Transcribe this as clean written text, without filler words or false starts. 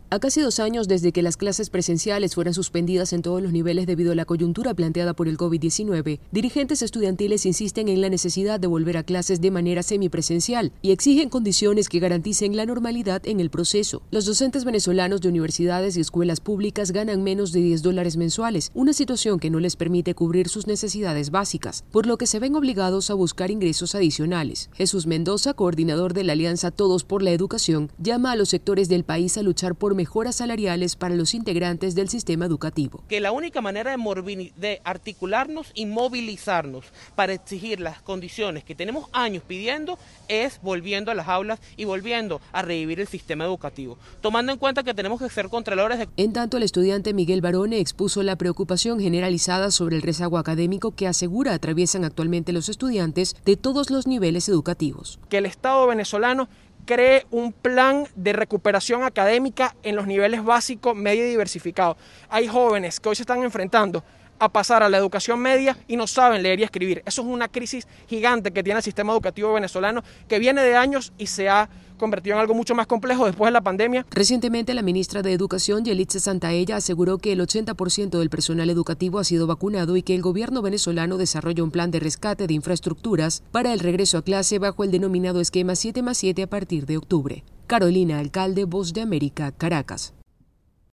A casi 2 años desde que las clases presenciales fueran suspendidas en todos los niveles debido a la coyuntura planteada por el COVID-19, dirigentes estudiantiles insisten en la necesidad de volver a clases de manera semipresencial y exigen condiciones que garanticen la normalidad en el proceso. Los docentes venezolanos de universidades y escuelas públicas ganan menos de $10 mensuales, una situación que no les permite cubrir sus necesidades básicas, por lo que se ven obligados a buscar ingresos adicionales. Jesús Mendoza, coordinador de la Alianza Todos por la Educación, llama a los sectores del país a luchar por mejoras salariales para los integrantes del sistema educativo. Que la única manera de articularnos y movilizarnos para exigir las condiciones que tenemos años pidiendo es volviendo a las aulas y volviendo a revivir el sistema educativo, tomando en cuenta que tenemos que ser contralores de... En tanto, el estudiante Miguel Barone expuso la preocupación generalizada sobre el rezago académico que asegura atraviesan actualmente los estudiantes de todos los niveles educativos. Que el Estado venezolano cree un plan de recuperación académica en los niveles básico, medio y diversificado. Hay jóvenes que hoy se están enfrentando a pasar a la educación media y no saben leer y escribir. Eso es una crisis gigante que tiene el sistema educativo venezolano, que viene de años y se ha convertido en algo mucho más complejo después de la pandemia. Recientemente, la ministra de Educación, Yelitza Santaella, aseguró que el 80% del personal educativo ha sido vacunado y que el gobierno venezolano desarrolla un plan de rescate de infraestructuras para el regreso a clase bajo el denominado esquema 7+7 a partir de octubre. Carolina Alcalde, Voz de América, Caracas.